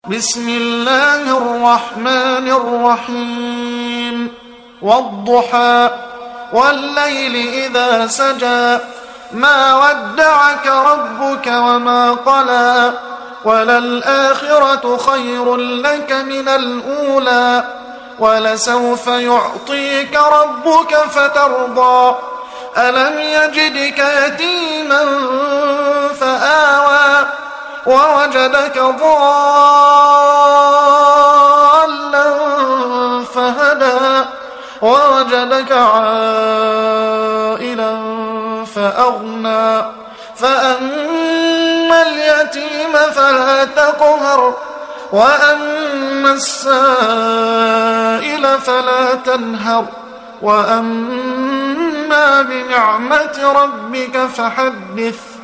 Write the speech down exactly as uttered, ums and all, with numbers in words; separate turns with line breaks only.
بسم الله الرحمن الرحيم والضحى والليل إذا سجى ما ودعك ربك وما قلى وللآخرة خير لك من الأولى ولسوف يعطيك ربك فترضى ألم يجدك يتيما فآوى ووجدك ضالا فهدى ووجدك عائلا فأغنى فأما اليتيم فلا تقهر وأما السائل فلا تنهر وأما بنعمة ربك فحدث